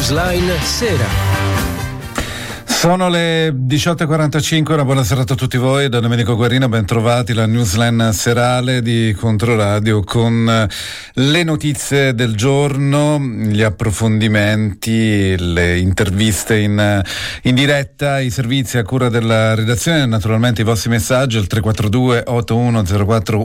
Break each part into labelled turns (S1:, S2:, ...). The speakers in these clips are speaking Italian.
S1: Newsline Sera.
S2: Sono le 18.45, una buona serata a tutti voi da Domenico Guarino, ben trovati la Newsline serale di Controradio con le notizie del giorno, gli approfondimenti, le interviste in diretta, i servizi a cura della redazione, naturalmente i vostri messaggi al 342 8104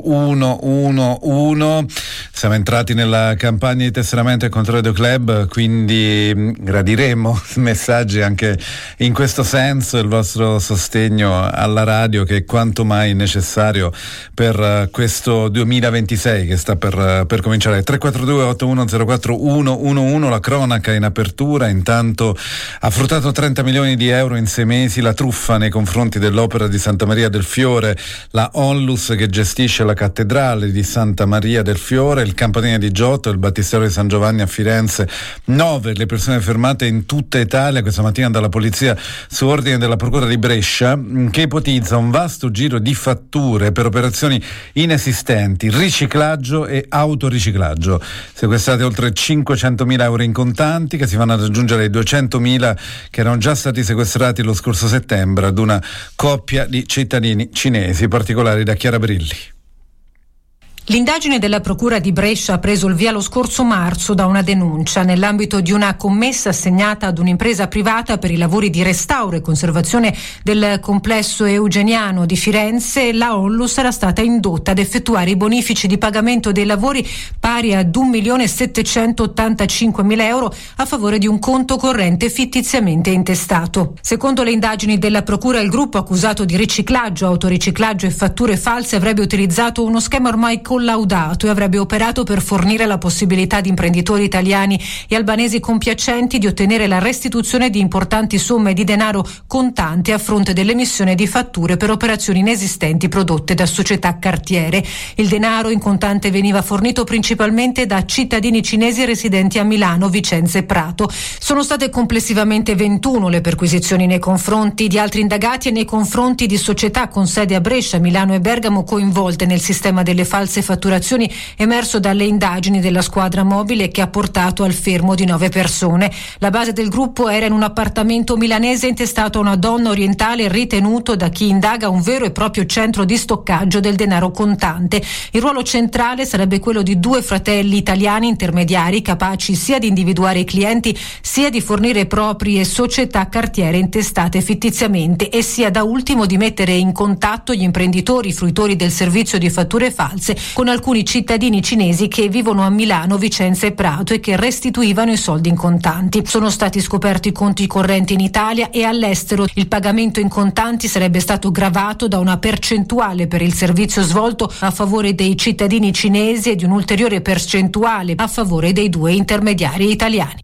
S2: 111. Siamo entrati nella campagna di tesseramento del Controradio Club, quindi gradiremo messaggi anche in questo senso, il vostro sostegno alla radio che è quanto mai necessario per questo 2026 che sta per cominciare. 342 8104 111, la cronaca in apertura. Intanto ha fruttato 30 milioni di euro in 6 mesi la truffa nei confronti dell'Opera di Santa Maria del Fiore, la Onlus che gestisce la cattedrale di Santa Maria del Fiore, il Campanile di Giotto, il Battistero di San Giovanni a Firenze. 9 le persone fermate in tutta Italia questa mattina dalla polizia su ordine della Procura di Brescia, che ipotizza un vasto giro di fatture per operazioni inesistenti, riciclaggio e autoriciclaggio. Sequestrati oltre 500.000 euro in contanti che si vanno ad aggiungere ai 200.000 che erano già stati sequestrati lo scorso settembre ad una coppia di cittadini cinesi. Particolari da Chiara Brilli.
S3: L'indagine della Procura di Brescia ha preso il via lo scorso marzo da una denuncia nell'ambito di una commessa assegnata ad un'impresa privata per i lavori di restauro e conservazione del complesso eugeniano di Firenze. La Onlus era stata indotta ad effettuare i bonifici di pagamento dei lavori pari a 1.785.000 euro a favore di un conto corrente fittiziamente intestato. Secondo le indagini della Procura, il gruppo accusato di riciclaggio, autoriciclaggio e fatture false avrebbe utilizzato uno schema ormai collaudato e avrebbe operato per fornire la possibilità di imprenditori italiani e albanesi compiacenti di ottenere la restituzione di importanti somme di denaro contante a fronte dell'emissione di fatture per operazioni inesistenti prodotte da società cartiere. Il denaro in contante veniva fornito principalmente da cittadini cinesi residenti a Milano, Vicenza e Prato. Sono state complessivamente 21 le perquisizioni nei confronti di altri indagati e nei confronti di società con sede a Brescia, Milano e Bergamo coinvolte nel sistema delle false fatturazioni emerso dalle indagini della squadra mobile che ha portato al fermo di 9 persone. La base del gruppo era in un appartamento milanese intestato a una donna orientale ritenuto da chi indaga un vero e proprio centro di stoccaggio del denaro contante. Il ruolo centrale sarebbe quello di 2 fratelli italiani intermediari capaci sia di individuare i clienti sia di fornire proprie società cartiere intestate fittiziamente e sia da ultimo di mettere in contatto gli imprenditori fruitori del servizio di fatture false con alcuni cittadini cinesi che vivono a Milano, Vicenza e Prato e che restituivano i soldi in contanti. Sono stati scoperti conti correnti in Italia e all'estero. Il pagamento in contanti sarebbe stato gravato da una percentuale per il servizio svolto a favore dei cittadini cinesi e di un'ulteriore percentuale a favore dei 2 intermediari italiani.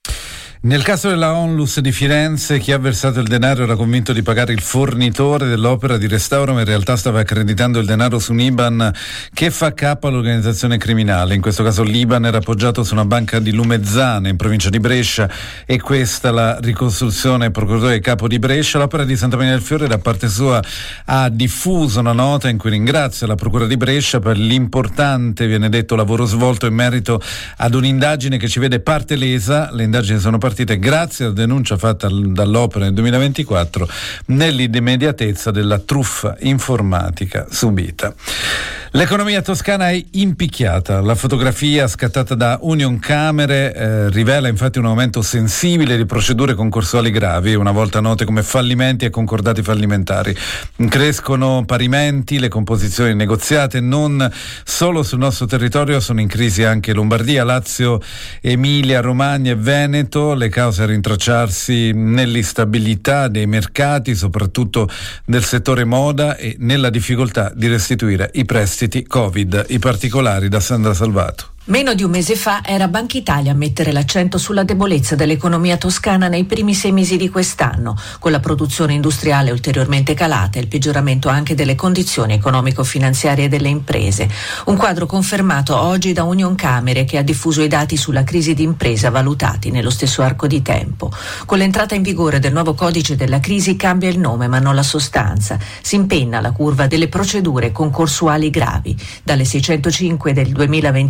S2: Nel caso della Onlus di Firenze, chi ha versato il denaro era convinto di pagare il fornitore dell'opera di restauro, ma in realtà stava accreditando il denaro su un IBAN che fa capo all'organizzazione criminale. In questo caso l'IBAN era appoggiato su una banca di Lumezzane in provincia di Brescia e questa la ricostruzione procuratore capo di Brescia. L'Opera di Santa Maria del Fiore da parte sua ha diffuso una nota in cui ringrazia la Procura di Brescia per l'importante, viene detto, lavoro svolto in merito ad un'indagine che ci vede parte lesa. Le indagini sono partite grazie alla denuncia fatta dall'Opera nel 2024 nell'immediatezà della truffa informatica subita. L'economia toscana è impicchiata. La fotografia scattata da Unioncamere rivela infatti un aumento sensibile di procedure concorsuali gravi, una volta note come fallimenti e concordati fallimentari. Crescono parimenti le composizioni negoziate non solo sul nostro territorio, sono in crisi anche Lombardia, Lazio, Emilia, Romagna e Veneto. Le cause a rintracciarsi nell'instabilità dei mercati, soprattutto del settore moda, e nella difficoltà di restituire i prestiti Covid. I particolari da Sandra Salvato.
S4: Meno di un mese fa era Banca Italia a mettere l'accento sulla debolezza dell'economia toscana nei primi 6 mesi di quest'anno, con la produzione industriale ulteriormente calata e il peggioramento anche delle condizioni economico-finanziarie delle imprese. Un quadro confermato oggi da Unioncamere, che ha diffuso i dati sulla crisi di impresa valutati nello stesso arco di tempo. Con l'entrata in vigore del nuovo codice della crisi cambia il nome ma non la sostanza. Si impenna la curva delle procedure concorsuali gravi. Dalle 605 del 2022 siamo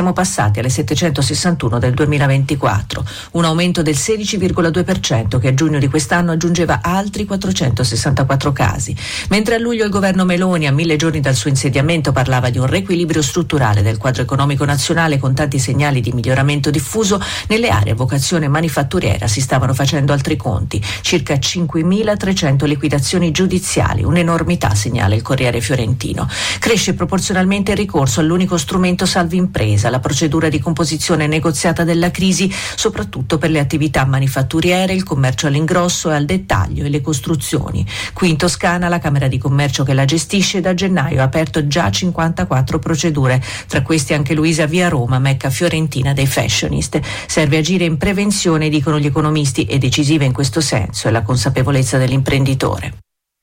S4: siamo passati alle 761 del 2024, un aumento del 16,2% che a giugno di quest'anno aggiungeva altri 464 casi, mentre a luglio il governo Meloni, a 1000 giorni dal suo insediamento, parlava di un riequilibrio strutturale del quadro economico nazionale con tanti segnali di miglioramento diffuso. Nelle aree a vocazione manifatturiera si stavano facendo altri conti, circa 5.300 liquidazioni giudiziali, un'enormità, segnala il Corriere Fiorentino. Cresce proporzionalmente il ricorso all'unico strumento salva impresa, la procedura di composizione negoziata della crisi, soprattutto per le attività manifatturiere, il commercio all'ingrosso e al dettaglio e le costruzioni. Qui in Toscana la Camera di Commercio che la gestisce da gennaio ha aperto già 54 procedure, tra questi anche Luisa Via Roma, mecca fiorentina dei fashionist. Serve agire in prevenzione, dicono gli economisti, e decisiva in questo senso è la consapevolezza dell'imprenditore.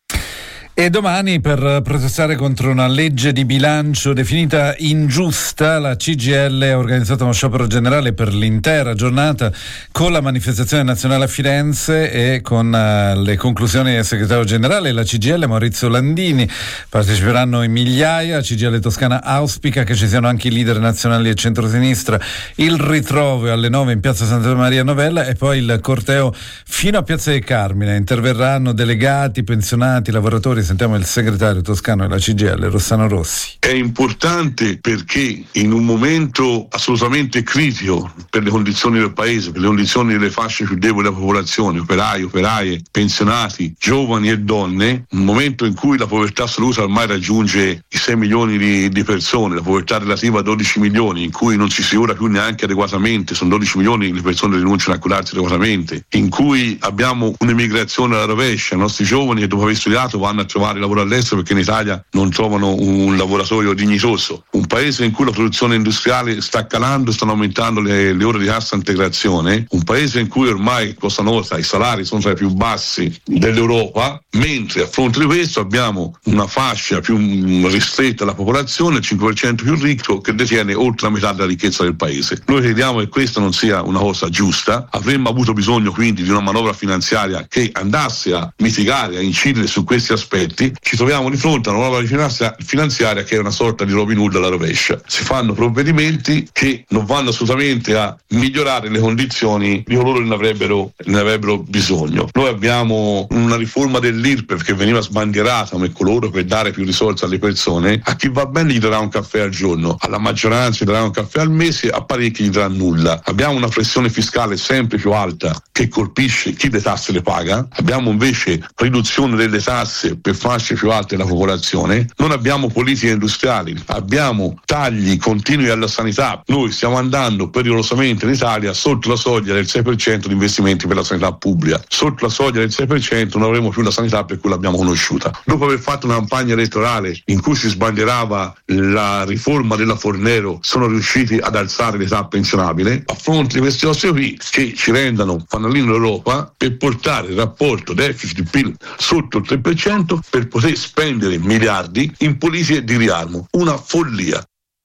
S2: E domani, per protestare contro una legge di bilancio definita ingiusta, la CGIL ha organizzato uno sciopero generale per l'intera giornata con la manifestazione nazionale a Firenze e con le conclusioni del segretario generale della CGIL Maurizio Landini. Parteciperanno in migliaia. La CGIL Toscana auspica che ci siano anche i leader nazionali e centrosinistra. Il ritrovo alle 9 in piazza Santa Maria Novella e poi il corteo fino a piazza del Carmine. Interverranno delegati, pensionati, lavoratori. Sentiamo il segretario toscano della CGIL, Rossano Rossi.
S1: È importante perché in un momento assolutamente critico per le condizioni del paese, per le condizioni delle fasce più deboli della popolazione, operai, operaie, pensionati, giovani e donne, un momento in cui la povertà assoluta ormai raggiunge i 6 milioni di persone, la povertà relativa a 12 milioni, in cui non ci si cura più neanche adeguatamente, sono 12 milioni le persone che rinunciano a curarsi adeguatamente, in cui abbiamo un'emigrazione alla rovescia, i nostri giovani che dopo aver studiato vanno a trovare lavoro all'estero perché in Italia non trovano un laboratorio dignitoso, un paese in cui la produzione industriale sta calando, stanno aumentando le ore di cassa integrazione, un paese in cui ormai Cosa Nostra i salari sono tra i più bassi dell'Europa, mentre a fronte di questo abbiamo una fascia più ristretta della popolazione, il 5% più ricco, che detiene oltre la metà della ricchezza del paese. Noi crediamo che questa non sia una cosa giusta, avremmo avuto bisogno quindi di una manovra finanziaria che andasse a mitigare, a incidere su questi aspetti. Ci troviamo di fronte a una nuova finanziaria che è una sorta di Robin Hood alla rovescia. Si fanno provvedimenti che non vanno assolutamente a migliorare le condizioni di coloro che ne avrebbero bisogno. Noi abbiamo una riforma dell'IRPEF che veniva sbandierata come coloro per dare più risorse alle persone. A chi va bene gli darà un caffè al giorno, alla maggioranza gli darà un caffè al mese, a parecchi gli darà nulla. Abbiamo una pressione fiscale sempre più alta che colpisce chi le tasse le paga. Abbiamo invece riduzione delle tasse per fasce più alte della popolazione, non abbiamo politiche industriali, abbiamo tagli continui alla sanità. Noi stiamo andando pericolosamente in Italia sotto la soglia del 6% di investimenti per la sanità pubblica. Sotto la soglia del 6% non avremo più la sanità per cui l'abbiamo conosciuta. Dopo aver fatto una campagna elettorale in cui si sbandierava la riforma della Fornero, sono riusciti ad alzare l'età pensionabile a fronte di questi nostri qui che ci rendano fanalino d'Europa per portare il rapporto deficit-PIL sotto il 3% per poter spendere miliardi in politiche di riarmo. Una follia.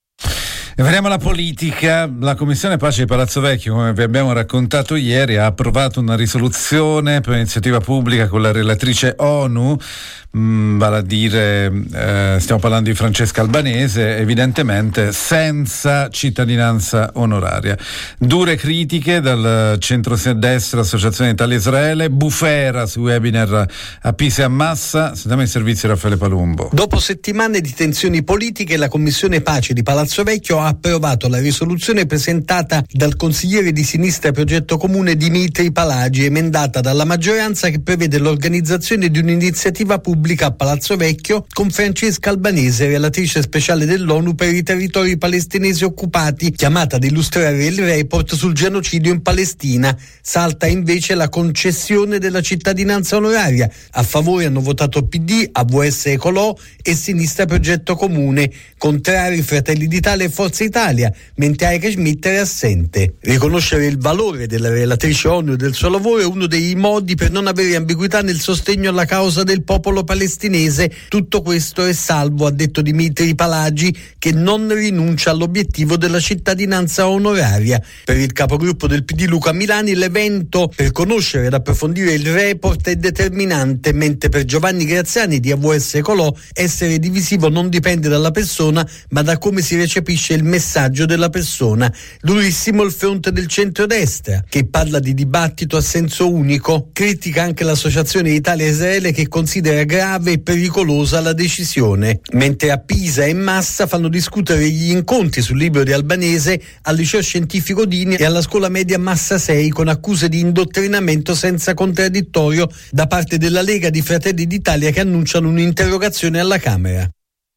S2: E veniamo alla politica. La Commissione Pace di Palazzo Vecchio, come vi abbiamo raccontato ieri, ha approvato una risoluzione per iniziativa pubblica con la relatrice ONU, vale a dire stiamo parlando di Francesca Albanese, evidentemente senza cittadinanza onoraria. Dure critiche dal centro-destra, Associazione Italia-Israele, bufera sui webinar a Pisa e a Massa. Sentiamo i servizi Raffaele Palumbo.
S5: Dopo settimane di tensioni politiche, la Commissione Pace di Palazzo Vecchio ha approvato la risoluzione presentata dal consigliere di sinistra Progetto Comune Dimitri Palagi, emendata dalla maggioranza, che prevede l'organizzazione di un'iniziativa pubblica a Palazzo Vecchio con Francesca Albanese, relatrice speciale dell'ONU per i territori palestinesi occupati, chiamata ad illustrare il report sul genocidio in Palestina. Salta invece la concessione della cittadinanza onoraria. A favore hanno votato PD, AVS Ecolò e Sinistra Progetto Comune. Contrari Fratelli d'Italia e Forza Italia, mentre Heike Schmidt è assente. Riconoscere il valore della relatrice ONU e del suo lavoro è uno dei modi per non avere ambiguità nel sostegno alla causa del popolo palestinese. palestinese. Tutto questo è salvo, ha detto Dimitri Palagi, che non rinuncia all'obiettivo della cittadinanza onoraria. Per il capogruppo del PD Luca Milani l'evento, per conoscere ed approfondire il report, è determinante, mentre per Giovanni Graziani di AVS Colò essere divisivo non dipende dalla persona ma da come si recepisce il messaggio della persona. Durissimo il fronte del centrodestra, che parla di dibattito a senso unico. Critica anche l'associazione Italia-Israele, che considera grave e pericolosa la decisione, mentre a Pisa e Massa fanno discutere gli incontri sul libro di Albanese al liceo scientifico Dini e alla scuola media Massa 6, con accuse di indottrinamento senza contraddittorio da parte della Lega di Fratelli d'Italia, che annunciano un'interrogazione alla Camera.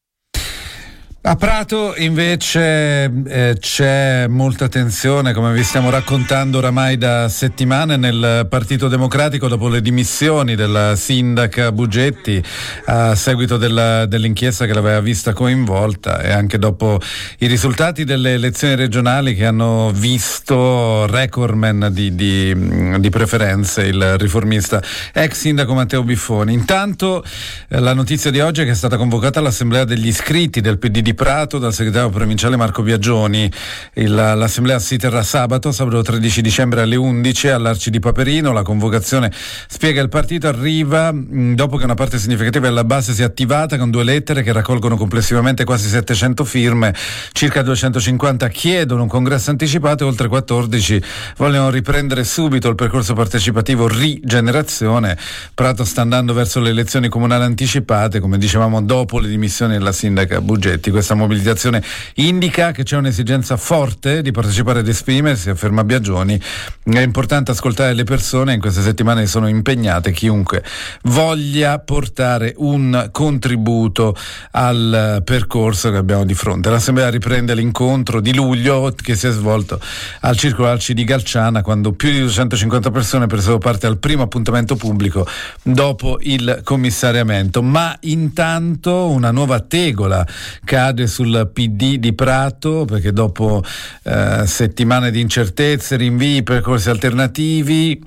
S2: A Prato invece c'è molta tensione, come vi stiamo raccontando oramai da settimane, nel Partito Democratico dopo le dimissioni della sindaca Bugetti a seguito dell'inchiesta che l'aveva vista coinvolta, e anche dopo i risultati delle elezioni regionali che hanno visto recordman di preferenze il riformista ex sindaco Matteo Biffoni. Intanto la notizia di oggi è che è stata convocata l'assemblea degli iscritti del PD di Prato dal segretario provinciale Marco Biagioni. L'assemblea si terrà sabato 13 dicembre alle 11 all'Arci di Paperino. La convocazione, spiega il partito, arriva dopo che una parte significativa della base si è attivata con 2 lettere che raccolgono complessivamente quasi 700 firme. Circa 250 chiedono un congresso anticipato e oltre 14 vogliono riprendere subito il percorso partecipativo Rigenerazione. Prato sta andando verso le elezioni comunali anticipate, come dicevamo, dopo le dimissioni della sindaca Bugetti. Questa mobilitazione indica che c'è un'esigenza forte di partecipare ed esprimersi, afferma Biagioni. È importante ascoltare le persone, in queste settimane sono impegnate chiunque voglia portare un contributo al percorso che abbiamo di fronte. L'assemblea riprende l'incontro di luglio che si è svolto al Circolo Alci di Galciana, quando più di 250 persone presero parte al primo appuntamento pubblico dopo il commissariamento. Ma intanto una nuova tegola cade sul PD di Prato, perché dopo settimane di incertezze, rinvii, percorsi alternativi,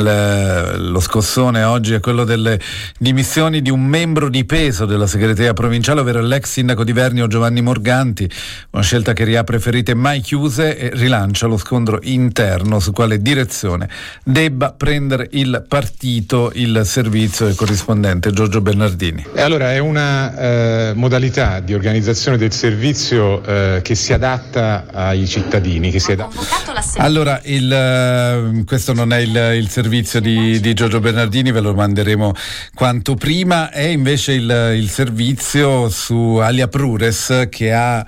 S2: lo scossone oggi è quello delle dimissioni di un membro di peso della segreteria provinciale, ovvero l'ex sindaco di Vernio Giovanni Morganti, una scelta che riapre ferite mai chiuse e rilancia lo scontro interno su quale direzione debba prendere il partito. Il servizio del corrispondente Giorgio Bernardini.
S6: E allora è una modalità di organizzazione del servizio che si adatta ai cittadini, che si adatta.
S2: Allora, questo non è il servizio di Giorgio Bernardini, ve lo manderemo quanto prima. È invece il servizio su Alia Prures, che ha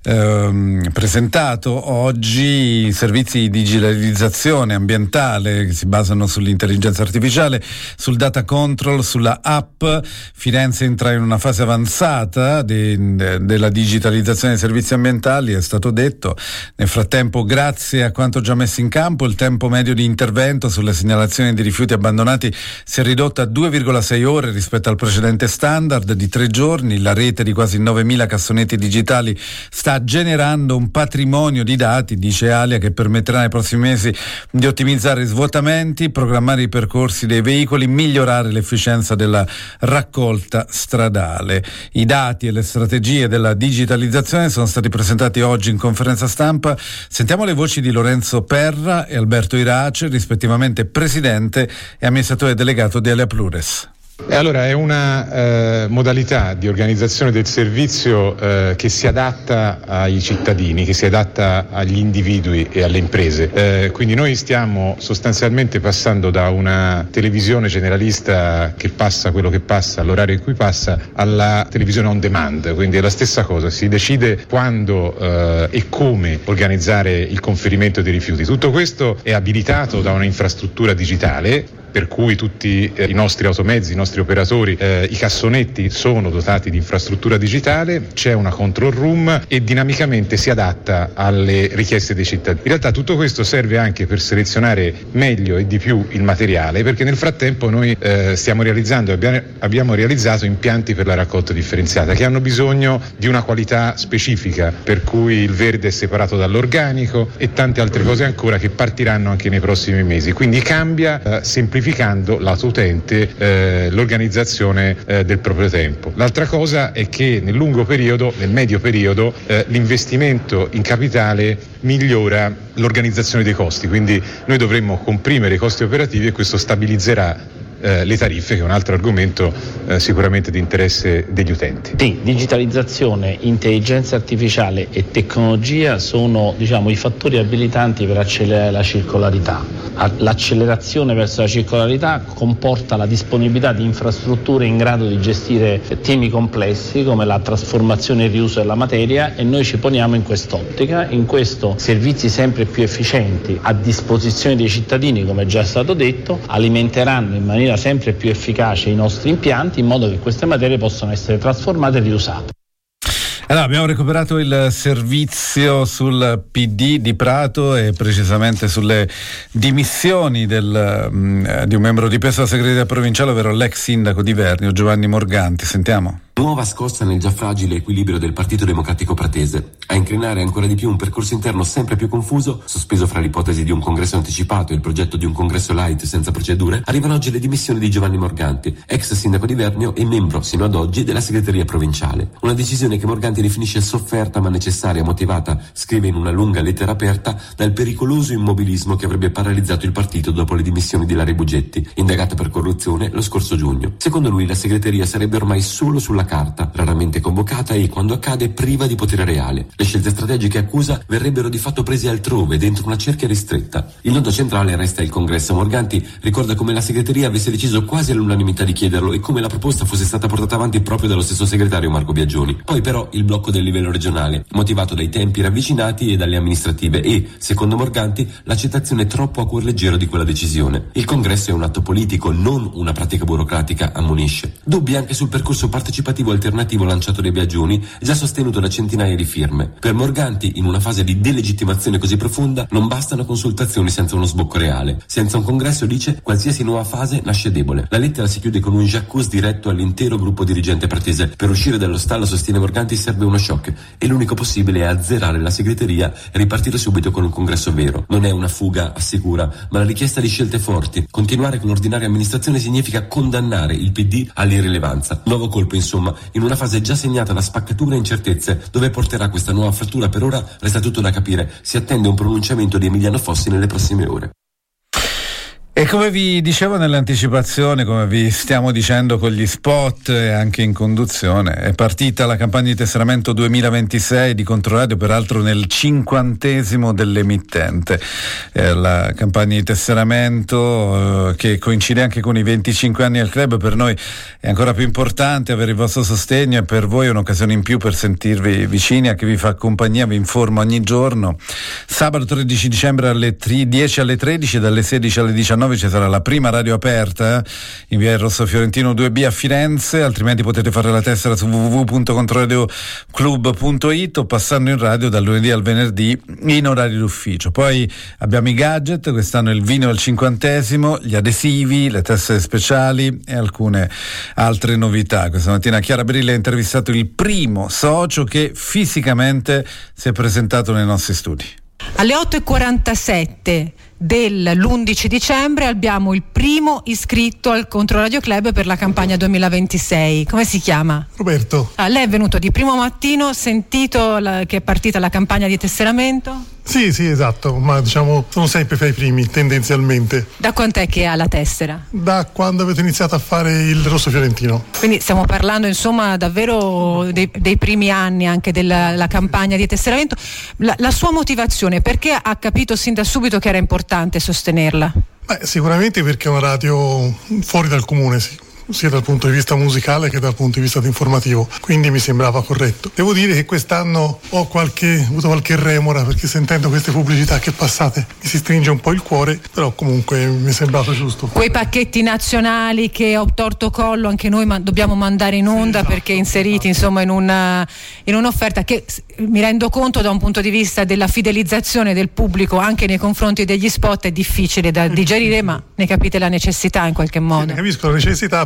S2: presentato oggi servizi di digitalizzazione ambientale che si basano sull'intelligenza artificiale, sul data control, sulla app. Firenze entra in una fase avanzata della digitalizzazione dei servizi ambientali, è stato detto. Nel frattempo, grazie a quanto già messo in campo, il tempo medio di intervento sulle segnalazioni di rifiuti abbandonati si è ridotto a 2,6 ore rispetto al precedente standard di 3 giorni. La rete di quasi 9.000 cassonetti digitali sta generando un patrimonio di dati, dice Alia, che permetterà nei prossimi mesi di ottimizzare i svuotamenti, programmare i percorsi dei veicoli, migliorare l'efficienza della raccolta stradale. I dati e le strategie della digitalizzazione sono stati presentati oggi in conferenza stampa. Sentiamo le voci di Lorenzo Perra e Alberto Irace, rispettivamente presidente e amministratore delegato di Alia Plures.
S6: E allora è una modalità di organizzazione del servizio che si adatta ai cittadini, che si adatta agli individui e alle imprese. Quindi noi stiamo sostanzialmente passando da una televisione generalista che passa quello che passa all'orario in cui passa, alla televisione on demand. Quindi è la stessa cosa, si decide quando e come organizzare il conferimento dei rifiuti. Tutto questo è abilitato da una infrastruttura digitale, per cui tutti i nostri automezzi, i nostri operatori, i cassonetti sono dotati di infrastruttura digitale, c'è una control room e dinamicamente si adatta alle richieste dei cittadini. In realtà tutto questo serve anche per selezionare meglio e di più il materiale, perché nel frattempo noi stiamo realizzando e abbiamo realizzato impianti per la raccolta differenziata che hanno bisogno di una qualità specifica, per cui il verde è separato dall'organico e tante altre cose ancora che partiranno anche nei prossimi mesi. Quindi cambia, semplifica semplificando lato utente l'organizzazione del proprio tempo. L'altra cosa è che nel medio periodo l'investimento in capitale migliora l'organizzazione dei costi, quindi noi dovremmo comprimere i costi operativi e questo stabilizzerà le tariffe, che è un altro argomento sicuramente di interesse degli utenti.
S7: Sì, digitalizzazione, intelligenza artificiale e tecnologia sono, i fattori abilitanti per accelerare la circolarità. L'accelerazione verso la circolarità comporta la disponibilità di infrastrutture in grado di gestire temi complessi come la trasformazione e il riuso della materia, e noi ci poniamo in quest'ottica. In questo, servizi sempre più efficienti a disposizione dei cittadini, come già è stato detto, alimenteranno in maniera sempre più efficace i nostri impianti, in modo che queste materie possano essere trasformate e riusate.
S2: Allora, abbiamo recuperato il servizio sul PD di Prato e precisamente sulle dimissioni di un membro di peso della segreteria provinciale, ovvero l'ex sindaco di Vernio, Giovanni Morganti. Sentiamo.
S8: Nuova scossa nel già fragile equilibrio del Partito Democratico pratese. A incrinare ancora di più un percorso interno sempre più confuso, sospeso fra l'ipotesi di un congresso anticipato e il progetto di un congresso light senza procedure, arrivano oggi le dimissioni di Giovanni Morganti, ex sindaco di Vernio e membro, sino ad oggi, della segreteria provinciale. Una decisione che Morganti definisce sofferta ma necessaria, motivata, scrive in una lunga lettera aperta, dal pericoloso immobilismo che avrebbe paralizzato il partito dopo le dimissioni di Ilaria Bugetti, indagata per corruzione lo scorso giugno. Secondo lui la segreteria sarebbe ormai solo sulla carta, raramente convocata e, quando accade, priva di potere reale. Le scelte strategiche, accusa, verrebbero di fatto prese altrove, dentro una cerchia ristretta. Il nodo centrale resta il congresso. Morganti ricorda come la segreteria avesse deciso quasi all'unanimità di chiederlo e come la proposta fosse stata portata avanti proprio dallo stesso segretario Marco Biagioni. Poi però il blocco del livello regionale, motivato dai tempi ravvicinati e dalle amministrative e, secondo Morganti, l'accettazione troppo a cuor leggero di quella decisione. Il congresso è un atto politico, non una pratica burocratica, ammonisce. Dubbi anche sul percorso partecipativo alternativo lanciato dai Biagioni, già sostenuto da centinaia di firme. Per Morganti, in una fase di delegittimazione così profonda, non bastano consultazioni senza uno sbocco reale. Senza un congresso, dice, qualsiasi nuova fase nasce debole. La lettera si chiude con un j'accuse diretto all'intero gruppo dirigente pratese. Per uscire dallo stallo, sostiene Morganti, serve uno shock e l'unico possibile è azzerare la segreteria e ripartire subito con un congresso vero. Non è una fuga, assicura, ma la richiesta di scelte forti. Continuare con l'ordinaria amministrazione significa condannare il PD all'irrilevanza. Nuovo colpo, insomma, in una fase già segnata da spaccature e incertezze. Dove porterà questa nuova frattura per ora resta tutto da capire. Si attende un pronunciamento di Emiliano Fossi nelle prossime ore.
S2: E come vi dicevo nell'anticipazione, come vi stiamo dicendo con gli spot e anche in conduzione, è partita la campagna di tesseramento 2026 di Controradio, peraltro nel 50° dell'emittente. La campagna di tesseramento che coincide anche con i 25 anni del club. Per noi è ancora più importante avere il vostro sostegno e per voi è un'occasione in più per sentirvi vicini, a chi vi fa compagnia, vi informa ogni giorno. Sabato 13 dicembre alle 10 alle 13, dalle 16 alle 19 ci sarà la prima radio aperta in via Rosso Fiorentino 2B a Firenze, altrimenti potete fare la tessera su www.controradioclub.it o passando in radio dal lunedì al venerdì in orario d'ufficio. Poi abbiamo i gadget, quest'anno il vino al 50°, gli adesivi, le tessere speciali e alcune altre novità. Questa mattina Chiara Brilla ha intervistato il primo socio che fisicamente si è presentato nei nostri studi.
S3: Alle 8:47 dell'11 dicembre abbiamo il primo iscritto al Controradio Club per la campagna 2026. Come si chiama?
S9: Roberto.
S3: Lei è venuto di primo mattino, sentito che è partita la campagna di tesseramento?
S9: Sì, esatto, ma diciamo sono sempre fra i primi tendenzialmente.
S3: Da quant'è che ha la tessera?
S9: Da quando avete iniziato a fare il Rosso Fiorentino.
S3: Quindi stiamo parlando insomma davvero dei primi anni anche della campagna di tesseramento. La sua motivazione, perché ha capito sin da subito che era importante sostenerla?
S9: Sicuramente perché è una radio fuori dal comune, sì, sia dal punto di vista musicale che dal punto di vista informativo, quindi mi sembrava corretto. Devo dire che quest'anno ho avuto qualche remora, perché sentendo queste pubblicità che passate mi si stringe un po' il cuore, però comunque mi è sembrato giusto.
S3: Quei pacchetti nazionali che ho torto collo anche noi dobbiamo mandare in onda, sì, esatto, perché inseriti insomma in un'offerta che mi rendo conto da un punto di vista della fidelizzazione del pubblico anche nei confronti degli spot è difficile da digerire, ma ne capite la necessità in qualche modo.
S9: Ne capisco la necessità,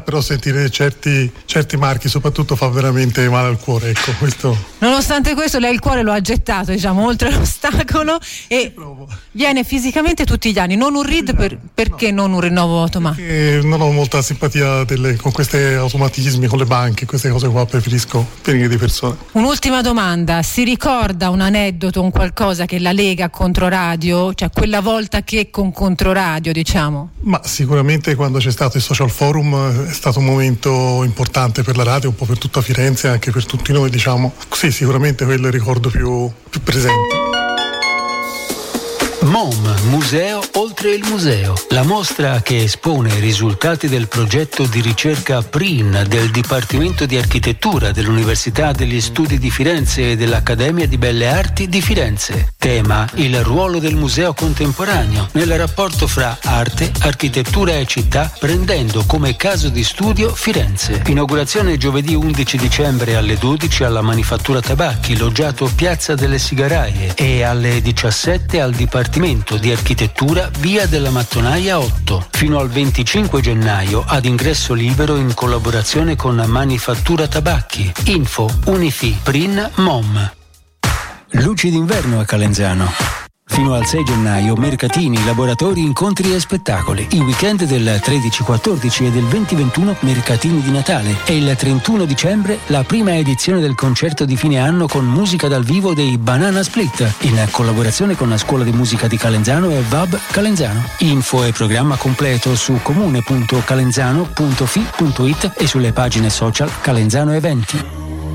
S9: però sentire certi marchi soprattutto fa veramente male al cuore, ecco, questo.
S3: Nonostante questo lei il cuore lo ha gettato, diciamo, oltre l'ostacolo, e viene fisicamente tutti gli anni. Non un RID, perché no. Non un rinnovo automatico?
S9: Perché non ho molta simpatia con questi automatismi, con le banche, queste cose qua, preferisco venire di persona.
S3: Un'ultima domanda: si ricorda un aneddoto, un qualcosa che la lega a Controradio, cioè quella volta che con Controradio, diciamo?
S9: Ma sicuramente quando c'è stato il Social Forum è stato un momento importante per la radio, un po' per tutta Firenze, anche per tutti noi, diciamo. Sì, sicuramente quello è il ricordo più presente.
S10: MOM, Museo oltre il museo, la mostra che espone i risultati del progetto di ricerca PRIN del Dipartimento di Architettura dell'Università degli Studi di Firenze e dell'Accademia di Belle Arti di Firenze. Tema: il ruolo del museo contemporaneo nel rapporto fra arte, architettura e città, prendendo come caso di studio Firenze. Inaugurazione giovedì 11 dicembre alle 12 alla Manifattura Tabacchi, loggiato Piazza delle Sigaraie, e alle 17 al Dipartimento di Architettura, via della Mattonaia 8, fino al 25 gennaio ad ingresso libero in collaborazione con Manifattura Tabacchi. Info Unifi Prin MOM. Luci d'inverno a Calenzano. Fino al 6 gennaio, mercatini, laboratori, incontri e spettacoli. Il weekend del 13-14 e del 20-21, mercatini di Natale. E il 31 dicembre, la prima edizione del concerto di fine anno con musica dal vivo dei Banana Split, in collaborazione con la Scuola di Musica di Calenzano e VAB Calenzano. Info e programma completo su comune.calenzano.fi.it e sulle pagine social Calenzano Eventi.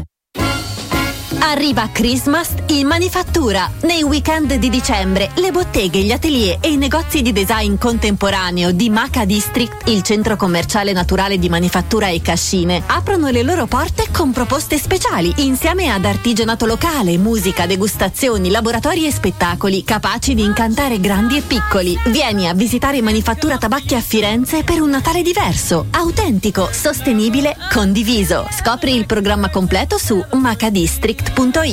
S11: Arriva Christmas in Manifattura. Nei weekend di dicembre, le botteghe, gli atelier e i negozi di design contemporaneo di Maca District, il centro commerciale naturale di manifattura e cascine, aprono le loro porte con proposte speciali, insieme ad artigianato locale, musica, degustazioni, laboratori e spettacoli, capaci di incantare grandi e piccoli. Vieni a visitare Manifattura Tabacchi a Firenze per un Natale diverso, autentico, sostenibile, condiviso. Scopri il programma completo su macadistrict.it.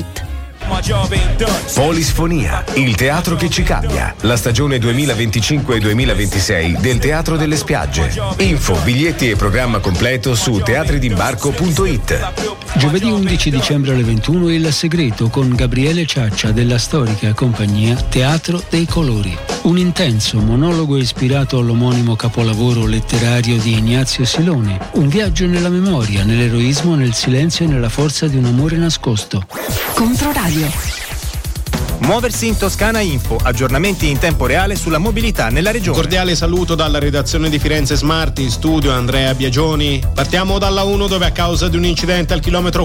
S12: Polisfonia, il teatro che ci cambia. La stagione 2025-2026 del Teatro delle Spiagge. Info, biglietti e programma completo su teatridimbarco.it.
S10: Giovedì 11 dicembre alle 21 Il Segreto con Gabriele Ciaccia della storica compagnia Teatro dei Colori. Un intenso monologo ispirato all'omonimo capolavoro letterario di Ignazio Silone. Un viaggio nella memoria, nell'eroismo, nel silenzio e nella forza di un amore nascosto.
S11: Controradio.
S13: Muoversi in Toscana Info, aggiornamenti in tempo reale sulla mobilità nella regione.
S14: Cordiale saluto dalla redazione di Firenze Smart, in studio Andrea Biagioni. Partiamo dalla 1, dove a causa di un incidente al chilometro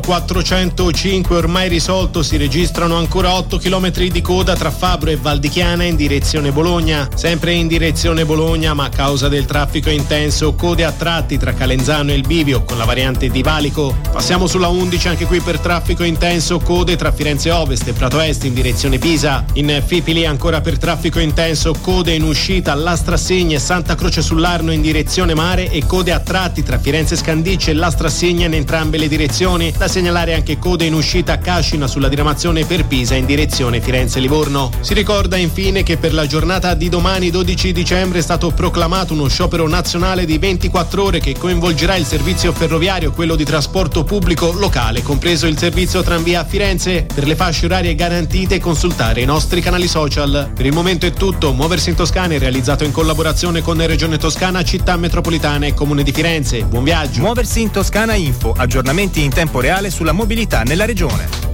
S14: 405 ormai risolto si registrano ancora 8 chilometri di coda tra Fabro e Val di Chiana in direzione Bologna. Sempre in direzione Bologna, ma a causa del traffico intenso, code a tratti tra Calenzano e il Bivio con la variante di Valico. Passiamo sulla 11, anche qui per traffico intenso, code tra Firenze Ovest e Prato Est in direzione Pisa. In Fipili ancora per traffico intenso, code in uscita all'Astrassegna e Santa Croce sull'Arno in direzione mare e code a tratti tra Firenze Scandicci e l'Astrassegna in entrambe le direzioni. Da segnalare anche code in uscita a Cascina sulla diramazione per Pisa in direzione Firenze-Livorno. Si ricorda infine che per la giornata di domani 12 dicembre è stato proclamato uno sciopero nazionale di 24 ore che coinvolgerà il servizio ferroviario, quello di trasporto pubblico locale, compreso il servizio tranvia a Firenze. Per le fasce orarie garantite consultare i nostri canali social. Per il momento è tutto. Muoversi in Toscana è realizzato in collaborazione con Regione Toscana, Città Metropolitana e Comune di Firenze. Buon viaggio.
S13: Muoversi in Toscana Info, aggiornamenti in tempo reale sulla mobilità nella regione.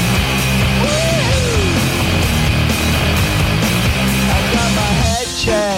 S15: check.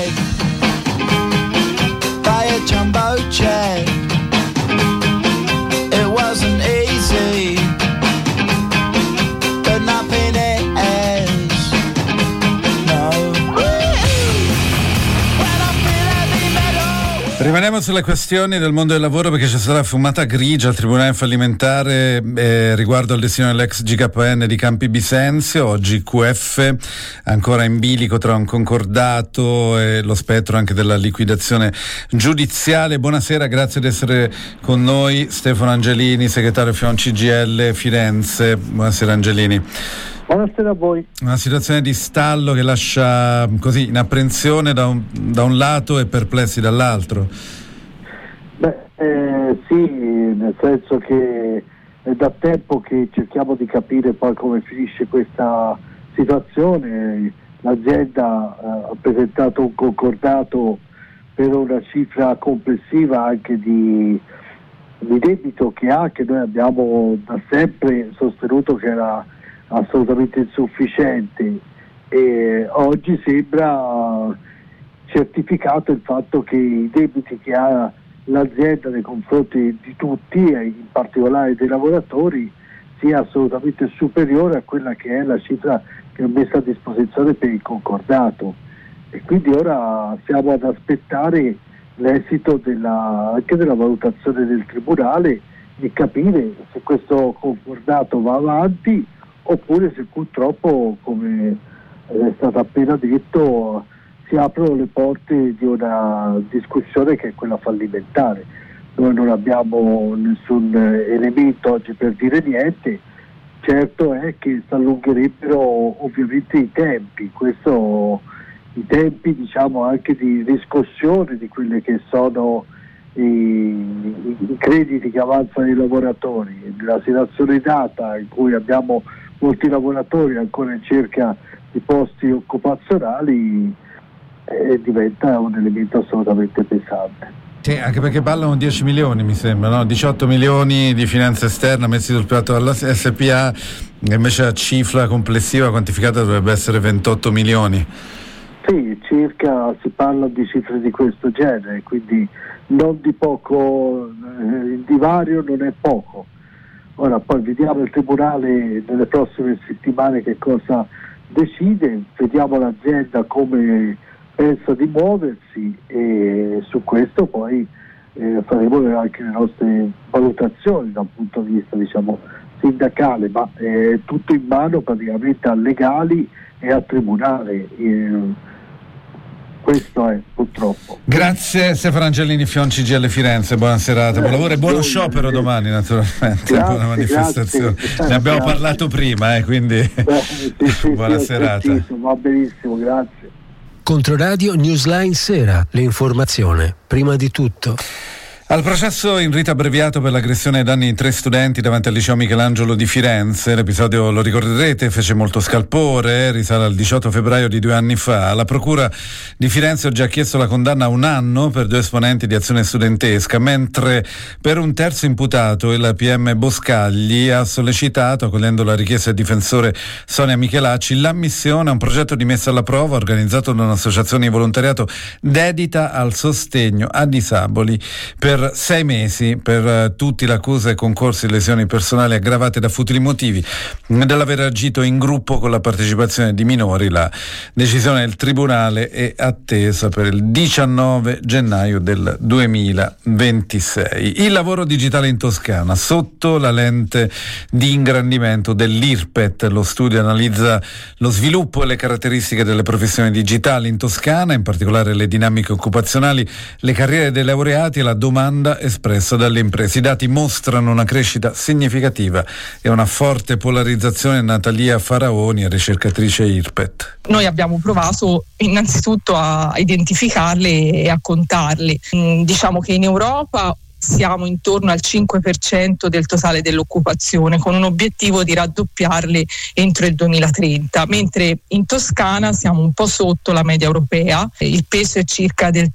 S2: Rimaniamo sulle questioni del mondo del lavoro, perché c'è stata fumata grigia al Tribunale fallimentare riguardo al destino dell'ex GKN di Campi Bisenzio. Oggi QF ancora in bilico tra un concordato e lo spettro anche della liquidazione giudiziale. Buonasera, grazie di essere con noi. Stefano Angelini, segretario FIOM CGIL Firenze. Buonasera Angelini.
S15: Buonasera a voi.
S2: Una situazione di stallo che lascia così in apprensione da un lato e perplessi dall'altro.
S15: Sì, nel senso che è da tempo che cerchiamo di capire poi come finisce questa situazione. L'azienda ha presentato un concordato per una cifra complessiva anche di debito che noi abbiamo da sempre sostenuto che era assolutamente insufficiente, e oggi sembra certificato il fatto che i debiti che ha l'azienda nei confronti di tutti e in particolare dei lavoratori sia assolutamente superiore a quella che è la cifra che è messa a disposizione per il concordato, e quindi ora stiamo ad aspettare l'esito anche della valutazione del Tribunale, di capire se questo concordato va avanti oppure se purtroppo, come è stato appena detto, si aprono le porte di una discussione che è quella fallimentare. Noi non abbiamo nessun elemento oggi per dire niente, certo è che si allungherebbero ovviamente i tempi, i tempi diciamo anche di riscossione di quelle che sono i crediti che avanzano i lavoratori. Nella situazione data in cui abbiamo molti lavoratori ancora in cerca di posti occupazionali, diventa un elemento assolutamente pesante.
S2: Sì, anche perché parlano 10 milioni mi sembra, no? 18 milioni di finanza esterna messi sul piatto dalla SPA, e invece la cifra complessiva quantificata dovrebbe essere 28 milioni.
S15: Sì, circa si parla di cifre di questo genere, quindi non di poco, il divario non è poco. Ora poi vediamo il Tribunale nelle prossime settimane che cosa decide, vediamo l'azienda come pensa di muoversi, e su questo poi faremo anche le nostre valutazioni da un punto di vista diciamo sindacale, ma è tutto in mano praticamente a legali e al Tribunale. Questo è purtroppo.
S2: Grazie Stefano Angelini, FIOM CGIL Firenze, buona serata, buon lavoro e buono sciopero domani naturalmente, grazie, buona manifestazione. Ne abbiamo parlato prima, quindi buona serata.
S15: Va benissimo, grazie.
S10: Controradio Newsline Sera, l'informazione prima di tutto.
S2: Al processo in rito abbreviato per l'aggressione ai danni di 3 studenti davanti al liceo Michelangelo di Firenze, l'episodio lo ricorderete, fece molto scalpore, risale al 18 febbraio di 2 anni fa. La procura di Firenze ha già chiesto la condanna a 1 anno per 2 esponenti di Azione Studentesca, mentre per un terzo imputato il PM Boscagli ha sollecitato, accogliendo la richiesta del difensore Sonia Michelacci, l'ammissione a un progetto di messa alla prova organizzato da un'associazione di volontariato dedita al sostegno a disabili per 6 mesi per tutti l'accusa e concorsi e lesioni personali aggravate da futili motivi dell'aver agito in gruppo con la partecipazione di minori. La decisione del Tribunale è attesa per il 19 gennaio del 2026. Il lavoro digitale in Toscana sotto la lente di ingrandimento dell'IRPET. Lo studio analizza lo sviluppo e le caratteristiche delle professioni digitali in Toscana, in particolare le dinamiche occupazionali, le carriere dei laureati e la domanda espressa dalle imprese. I dati mostrano una crescita significativa e una forte polarizzazione. Natalia Faraoni, ricercatrice IRPET.
S16: Noi abbiamo provato innanzitutto a identificarle e a contarle. Diciamo che in Europa siamo intorno al 5% del totale dell'occupazione, con un obiettivo di raddoppiarle entro il 2030, mentre in Toscana siamo un po' sotto la media europea. Il peso è circa del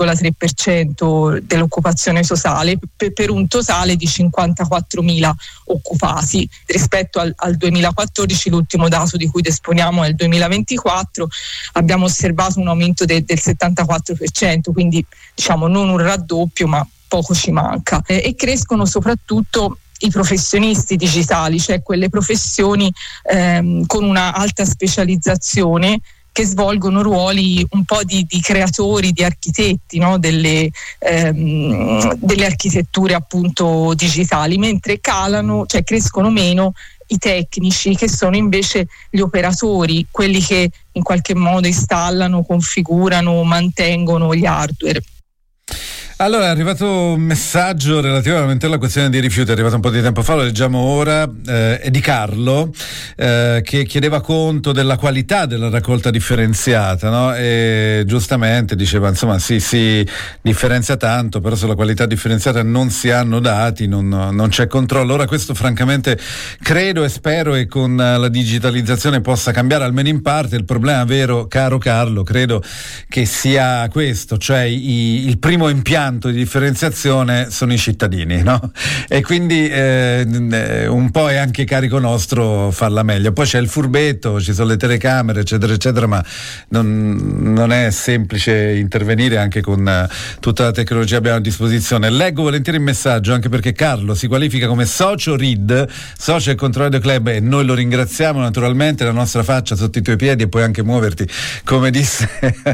S16: 3,3% dell'occupazione totale, per un totale di 54.000 occupati. Rispetto al 2014, l'ultimo dato di cui disponiamo è il 2024, abbiamo osservato un aumento del 74%, quindi diciamo non un raddoppio, ma poco ci manca, e crescono soprattutto i professionisti digitali, cioè quelle professioni con una alta specializzazione che svolgono ruoli un po' di creatori, di architetti, no? delle architetture appunto digitali, mentre crescono meno i tecnici, che sono invece gli operatori, quelli che in qualche modo installano, configurano, mantengono gli hardware.
S2: Allora, è arrivato un messaggio relativamente alla questione dei rifiuti, è arrivato un po' di tempo fa, lo leggiamo ora, è di Carlo, che chiedeva conto della qualità della raccolta differenziata, no? E giustamente diceva, insomma, si differenzia tanto, però sulla qualità differenziata non si hanno dati, non c'è controllo. Ora questo francamente credo e spero che con la digitalizzazione possa cambiare almeno in parte. Il problema vero, caro Carlo, credo che sia questo, cioè il primo impianto di differenziazione sono i cittadini, no? E quindi un po' è anche carico nostro farla meglio. Poi c'è il furbetto, ci sono le telecamere, eccetera eccetera, ma non è semplice intervenire anche con tutta la tecnologia che abbiamo a disposizione. Leggo volentieri il messaggio, anche perché Carlo si qualifica come socio RID, socio del Controradio Club, e noi lo ringraziamo naturalmente, la nostra faccia sotto i tuoi piedi, e puoi anche muoverti come disse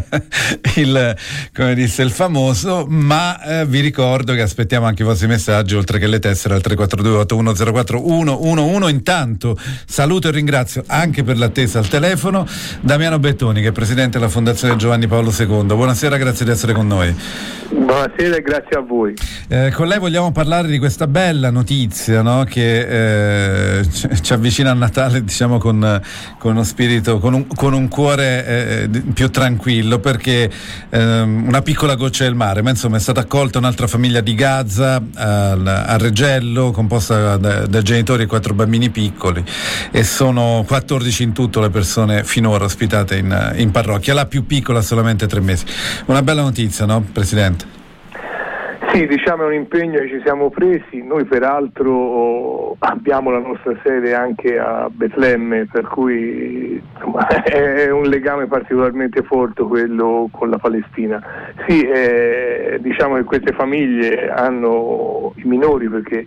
S2: il famoso. Ma vi ricordo che aspettiamo anche i vostri messaggi, oltre che le tessere, al 342-8104-111. Intanto saluto e ringrazio anche per l'attesa al telefono Damiano Bettoni, che è presidente della Fondazione Giovanni Paolo II. Buonasera, grazie di essere con noi.
S17: Buonasera e grazie a voi.
S2: Con lei vogliamo parlare di questa bella notizia, no? Che ci avvicina a Natale, diciamo, con uno spirito, con un cuore più tranquillo, perché una piccola goccia del mare, ma insomma è stata accolta un'altra famiglia di Gaza a Reggello, composta da genitori e 4 bambini piccoli, e sono 14 in tutto le persone finora ospitate in parrocchia. La più piccola ha solamente 3 mesi. Una bella notizia, no, Presidente?
S17: Sì, diciamo è un impegno che ci siamo presi. Noi peraltro abbiamo la nostra sede anche a Betlemme, per cui insomma, è un legame particolarmente forte quello con la Palestina. Sì, diciamo che queste famiglie hanno i minori, perché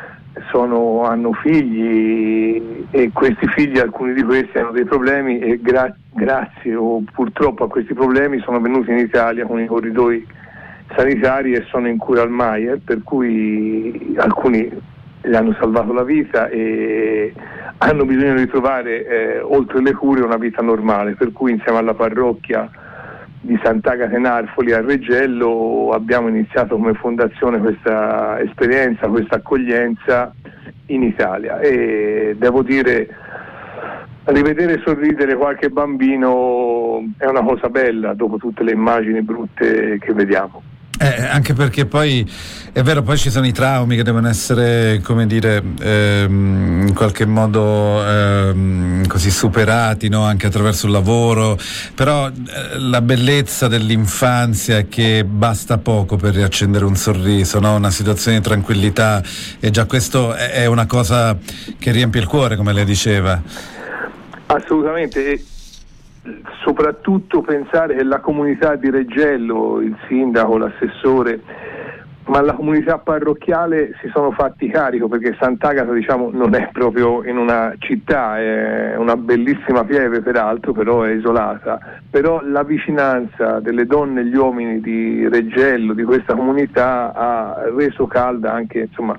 S17: hanno figli, e questi figli, alcuni di questi, hanno dei problemi, e grazie o purtroppo a questi problemi sono venuti in Italia con i corridoi sanitari e sono in cura al Maier, per cui alcuni gli hanno salvato la vita e hanno bisogno di trovare oltre le cure una vita normale, per cui insieme alla parrocchia di Sant'Agata in Arfoli a Reggello abbiamo iniziato come fondazione questa esperienza, questa accoglienza in Italia, e devo dire, rivedere sorridere qualche bambino è una cosa bella dopo tutte le immagini brutte che vediamo.
S2: Anche perché poi è vero, poi ci sono i traumi che devono essere, come dire, in qualche modo così superati, no? Anche attraverso il lavoro, però la bellezza dell'infanzia è che basta poco per riaccendere un sorriso, no? Una situazione di tranquillità, e già questo è una cosa che riempie il cuore, come lei diceva.
S17: Assolutamente. Soprattutto pensare che la comunità di Reggello, il sindaco, l'assessore, ma la comunità parrocchiale si sono fatti carico, perché Sant'Agata, diciamo, non è proprio in una città, è una bellissima pieve peraltro, però è isolata. Però la vicinanza delle donne e gli uomini di Reggello, di questa comunità, ha reso calda anche, insomma,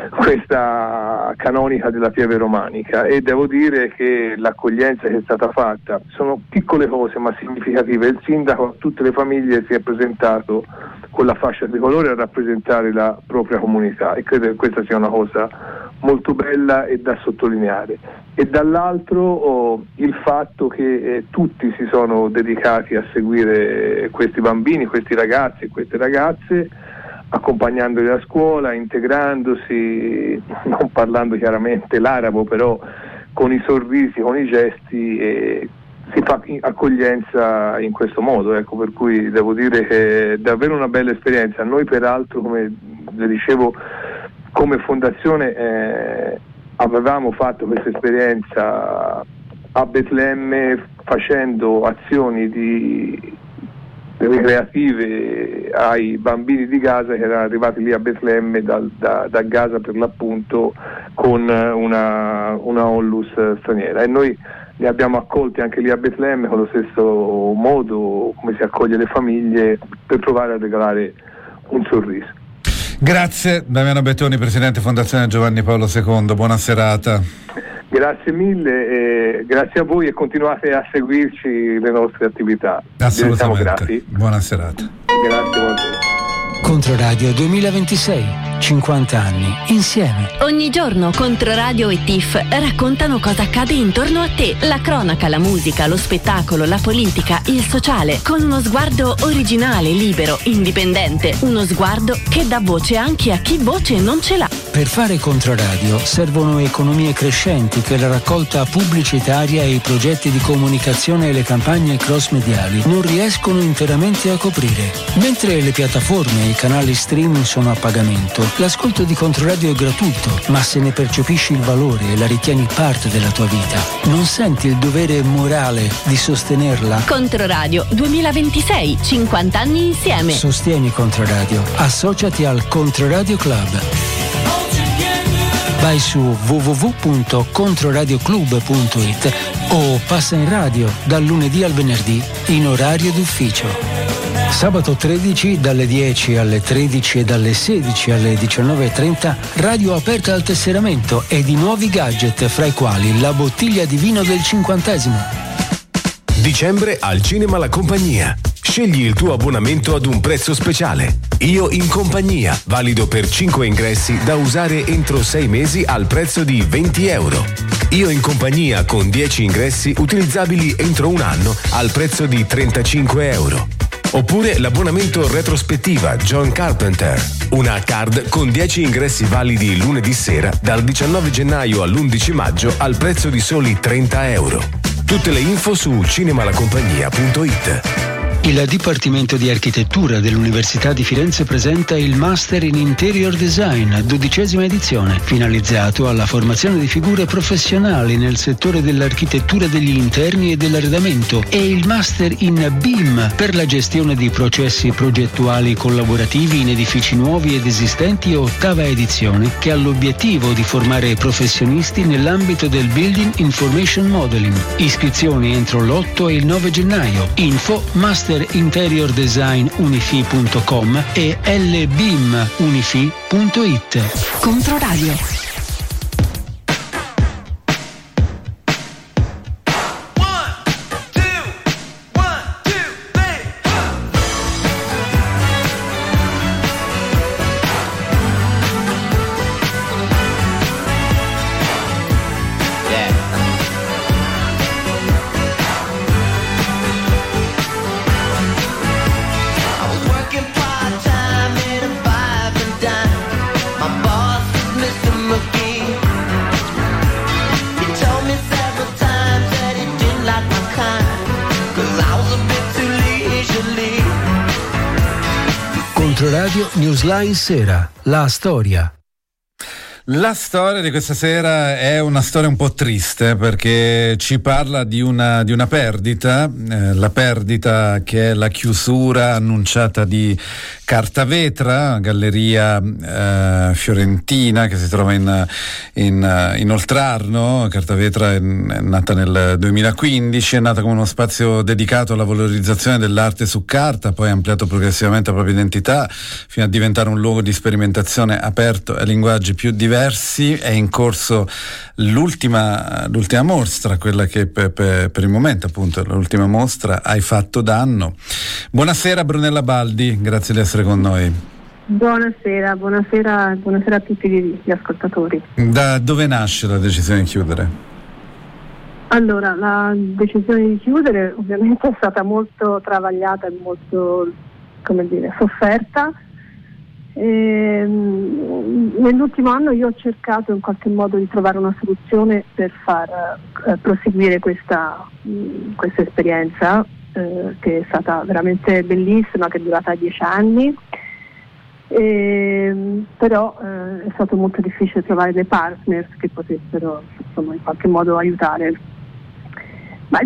S17: questa canonica della pieve romanica, e devo dire che l'accoglienza che è stata fatta sono piccole cose ma significative. Il sindaco a tutte le famiglie si è presentato con la fascia tricolore a rappresentare la propria comunità, e credo che questa sia una cosa molto bella e da sottolineare. E dall'altro il fatto che tutti si sono dedicati a seguire questi bambini, questi ragazzi e queste ragazze, accompagnandoli a scuola, integrandosi, non parlando chiaramente l'arabo, però con i sorrisi, con i gesti, si fa accoglienza in questo modo, ecco, per cui devo dire che è davvero una bella esperienza. Noi peraltro, come le dicevo, come fondazione avevamo fatto questa esperienza a Betlemme facendo azioni ricreative ai bambini di Gaza che erano arrivati lì a Betlemme da Gaza, per l'appunto, con una onlus straniera, e noi li abbiamo accolti anche lì a Betlemme con lo stesso modo, come si accoglie le famiglie, per provare a regalare un sorriso.
S2: Grazie Damiano Bettoni, Presidente Fondazione Giovanni Paolo II, buona serata.
S17: Grazie mille, grazie a voi e continuate a seguirci le nostre attività.
S2: Assolutamente. Buona serata.
S17: Grazie, buonasera.
S10: Controradio 2026, 50 anni insieme.
S11: Ogni giorno Controradio e TIF raccontano cosa accade intorno a te. La cronaca, la musica, lo spettacolo, la politica, il sociale, con uno sguardo originale, libero, indipendente. Uno sguardo che dà voce anche a chi voce non ce l'ha.
S10: Per fare Controradio servono economie crescenti che la raccolta pubblicitaria e i progetti di comunicazione e le campagne cross-mediali non riescono interamente a coprire. Mentre le piattaforme e i canali streaming sono a pagamento, l'ascolto di Controradio è gratuito, ma se ne percepisci il valore e la ritieni parte della tua vita, non senti il dovere morale di sostenerla?
S11: Controradio 2026, 50 anni insieme.
S10: Sostieni Controradio. Associati al Controradio Club. Vai su www.controradioclub.it o passa in radio dal lunedì al venerdì in orario d'ufficio. Sabato 13 dalle 10 alle 13 e dalle 16 alle 19.30 radio aperta al tesseramento e di nuovi gadget, fra i quali la bottiglia di vino del 50°.
S12: Dicembre al Cinema La Compagnia. Scegli il tuo abbonamento ad un prezzo speciale. Io in compagnia, valido per 5 ingressi da usare entro 6 mesi al prezzo di €20. Io in compagnia con 10 ingressi utilizzabili entro un anno al prezzo di €35. Oppure l'abbonamento retrospettiva John Carpenter. Una card con 10 ingressi validi lunedì sera dal 19 gennaio all'11 maggio al prezzo di soli €30. Tutte le info su cinemalacompagnia.it.
S10: Il Dipartimento di Architettura dell'Università di Firenze presenta il Master in Interior Design, 12ª edizione, finalizzato alla formazione di figure professionali nel settore dell'architettura degli interni e dell'arredamento, e il Master in BIM per la gestione di processi progettuali collaborativi in edifici nuovi ed esistenti, 8ª edizione, che ha l'obiettivo di formare professionisti nell'ambito del Building Information Modeling. Iscrizioni entro l'8 e il 9 gennaio. Info masterinteriordesign.unifi.com e lbim.unifi.it.
S11: Controradio.
S10: Controradio Newsline Sera, la storia.
S2: La storia di questa sera è una storia un po' triste, perché ci parla di una perdita, la perdita che è la chiusura annunciata di Cartavetra, galleria fiorentina che si trova in Oltrarno. Cartavetra è nata nel 2015, è nata come uno spazio dedicato alla valorizzazione dell'arte su carta, poi ha ampliato progressivamente la propria identità fino a diventare un luogo di sperimentazione aperto ai linguaggi più diversi. È in corso l'ultima mostra, quella che per il momento appunto l'ultima mostra, Hai fatto danno. Buonasera Brunella Baldi, grazie di essere con noi.
S18: Buonasera a tutti gli ascoltatori.
S2: Da dove nasce la decisione di chiudere?
S18: Allora, la decisione di chiudere ovviamente è stata molto travagliata e molto, sofferta. Nell'ultimo anno io ho cercato in qualche modo di trovare una soluzione per far proseguire questa esperienza che è stata veramente bellissima, che è durata 10 anni, però è stato molto difficile trovare dei partners che potessero in qualche modo aiutare. Ma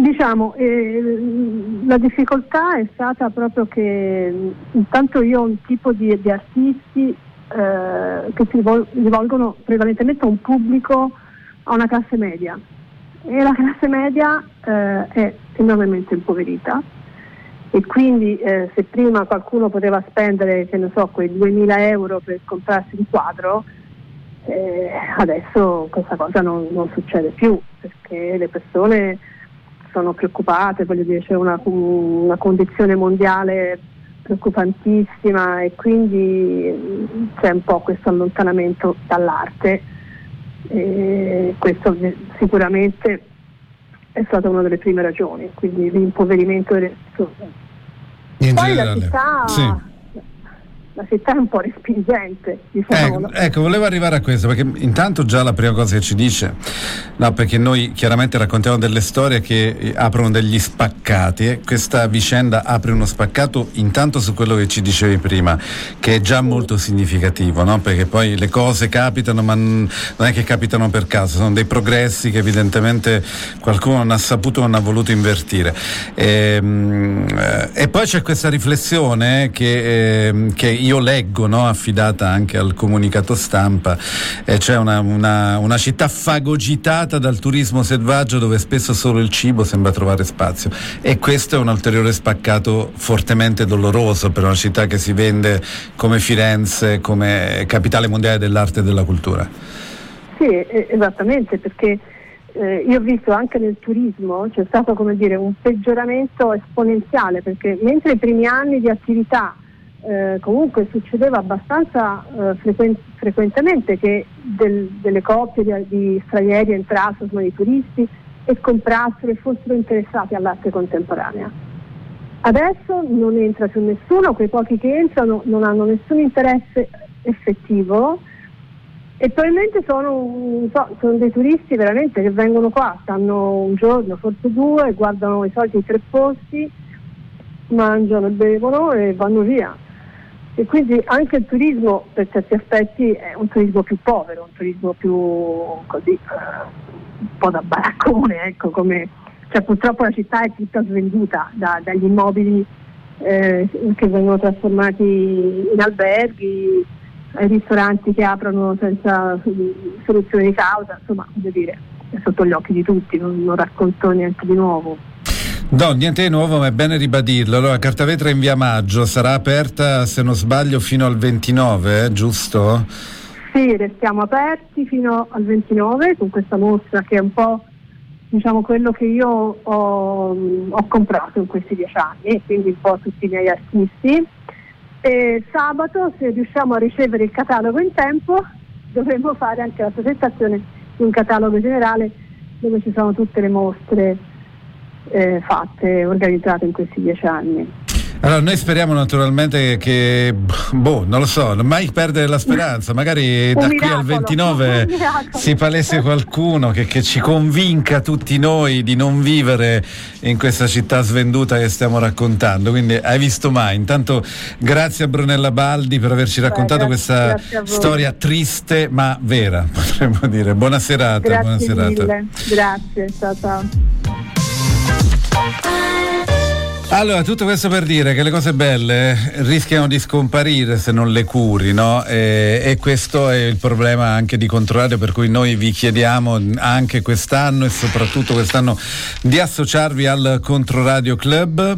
S18: la difficoltà è stata proprio che intanto io ho un tipo di artisti che si rivolgono prevalentemente a un pubblico, a una classe media, e la classe media è enormemente impoverita, e quindi se prima qualcuno poteva spendere, che ne so, quei 2.000 euro per comprarsi un quadro, adesso questa cosa non succede più, perché le persone sono preoccupate, voglio dire, c'è una condizione mondiale preoccupantissima, e quindi c'è un po' questo allontanamento dall'arte, e questo sicuramente è stata una delle prime ragioni, quindi l'impoverimento delle persone. Poi la città... Sì. La città è un po' respingente, diciamo.
S2: Ecco, volevo arrivare a questo, perché intanto già la prima cosa che ci dice, no, perché noi chiaramente raccontiamo delle storie che aprono degli spaccati, e questa vicenda apre uno spaccato intanto su quello che ci dicevi prima, che è già molto significativo, no? Perché poi le cose capitano, ma non è che capitano per caso, sono dei progressi che evidentemente qualcuno non ha saputo, non ha voluto invertire. E poi c'è questa riflessione che io leggo, no, affidata anche al comunicato stampa, c'è una città fagocitata dal turismo selvaggio, dove spesso solo il cibo sembra trovare spazio, e questo è un ulteriore spaccato fortemente doloroso per una città che si vende come Firenze, come capitale mondiale dell'arte e della cultura.
S18: Sì, esattamente, perché io ho visto anche nel turismo c'è stato, come dire, un peggioramento esponenziale, perché mentre i primi anni di attività comunque succedeva abbastanza frequentemente che delle coppie di stranieri entrassero, dei turisti, e comprassero e fossero interessati all'arte contemporanea. Adesso non entra più nessuno, quei pochi che entrano non hanno nessun interesse effettivo, e probabilmente sono dei turisti veramente che vengono qua, stanno un giorno, forse 2, guardano i soliti 3 posti, mangiano e bevono e vanno via. E quindi anche il turismo per certi aspetti è un turismo più povero, un turismo più così, un po' da baraccone, ecco, cioè purtroppo la città è tutta svenduta dagli immobili che vengono trasformati in alberghi, ai ristoranti che aprono senza soluzione di causa, insomma, voglio dire, è sotto gli occhi di tutti, non racconto niente di nuovo.
S2: No, niente di nuovo, ma è bene ribadirlo. Allora, Carta Vetra in via Maggio sarà aperta, se non sbaglio, fino al 29, giusto?
S18: Sì, restiamo aperti fino al 29 con questa mostra che è un po', diciamo, quello che io ho comprato in questi 10 anni, quindi un po' tutti i miei artisti. E sabato, se riusciamo a ricevere il catalogo in tempo, dovremo fare anche la presentazione di un catalogo generale dove ci sono tutte le mostre fatte, organizzate in questi 10 anni.
S2: Allora, noi speriamo naturalmente che, non lo so, non mai perdere la speranza, magari da qui al 29 si palesi qualcuno che ci convinca tutti noi di non vivere in questa città svenduta che stiamo raccontando. Quindi hai visto mai. Intanto grazie a Brunella Baldi per averci raccontato questa storia triste ma vera, potremmo dire. Buona serata.
S18: Grazie
S2: buona serata.
S18: Mille. Grazie, ciao.
S2: Allora, tutto questo per dire che le cose belle rischiano di scomparire se non le curi, no? E questo è il problema anche di Controradio, per cui noi vi chiediamo anche quest'anno e soprattutto quest'anno di associarvi al Controradio Club.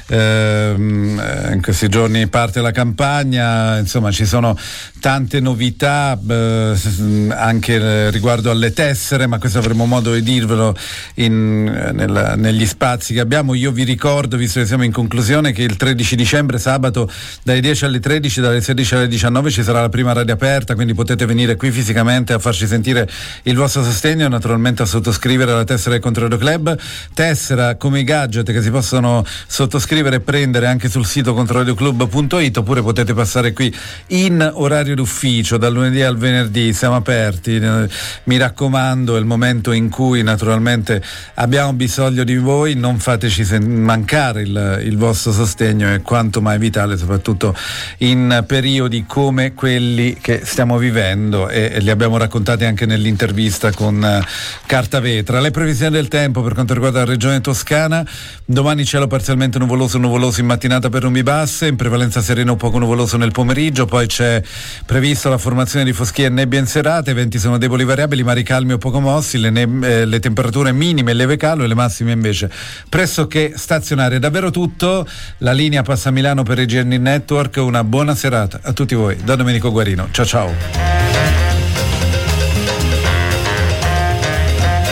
S2: In questi giorni parte la campagna, insomma ci sono tante novità anche riguardo alle tessere, ma questo avremo modo di dirvelo negli spazi che abbiamo. Io vi ricordo, visto che siamo in conclusione, che il 13 dicembre, sabato, dalle 10 alle 13, dalle 16 alle 19 ci sarà la prima radio aperta, quindi potete venire qui fisicamente a farci sentire il vostro sostegno e naturalmente a sottoscrivere la tessera del Controradio Club, tessera come i gadget che si possono sottoscrivere e prendere anche sul sito controradioclub.it, oppure potete passare qui in orario d'ufficio dal lunedì al venerdì, siamo aperti. Mi raccomando, è il momento in cui naturalmente abbiamo bisogno di voi, non fateci mancare il il vostro sostegno è quanto mai vitale, soprattutto in periodi come quelli che stiamo vivendo, e li abbiamo raccontati anche nell'intervista con Carta Vetra. Le previsioni del tempo per quanto riguarda la regione Toscana: domani cielo parzialmente nuvoloso in mattinata per nubi basse, in prevalenza sereno o poco nuvoloso nel pomeriggio, poi c'è prevista la formazione di foschie e nebbie in serata, i venti sono deboli variabili, mari calmi o poco mossi, le temperature minime e leve calo e le massime invece pressoché stazionarie. Davvero tutto, la linea passa a Milano per IGN Network. Una buona serata a tutti voi da Domenico Guarino, ciao ciao.